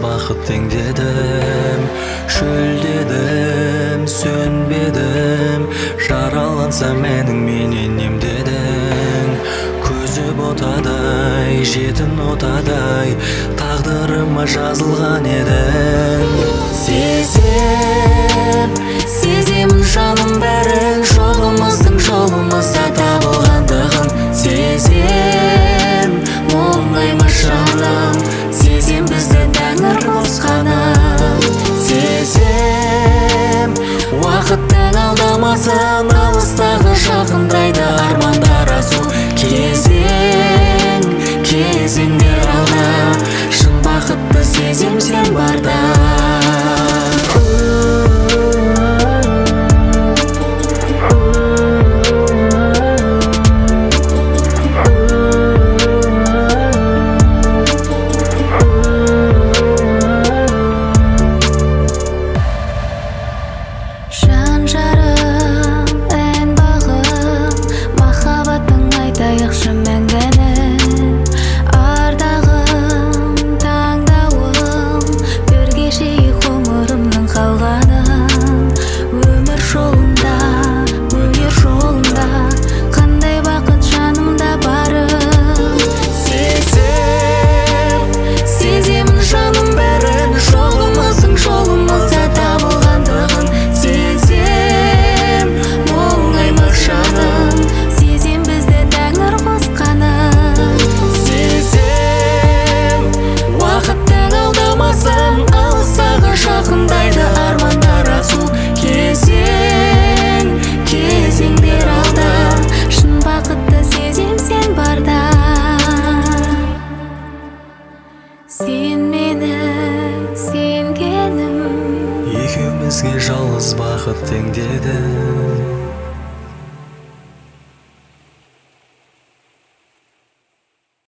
бақыт теңдедім, шөлдедім, сөнбедім, жараланса менен емдедің. Көзі ботадай, жетін отадай, тағдырыма жазылған едің. Сеземін жаным бәрін, жолымызда табылғандығын. Сезем, оңайма жаным, сезем бізді тәңір қосқанын. Сезем, уақыттың алдамасын, алыстағы жақындайды армандар асу. Кезеңдер алда, шын бақытты сезем сен барда. Жан жарым, ән бағым, махаббаттың айтайықшы мәңгінің. Ардағым, таңдауым, бірге жейік ғұмырымның қалғанын. Өмір жолында, өнер жолында, қандай бақыт жанымда барым. Сеземін жаным бәрін, жолымызда табылғандығын. Сезем, оңайма жаным, сезем бізді тәңір қосқанын. Сезем, уақыттың алдамасын, алыстағы жақындайды армандар асу. Кезеңдер алда, шын бақытты сезем сен барда. Сен менің сенгенім, екеумізге жалғыз бақыт теңдеді.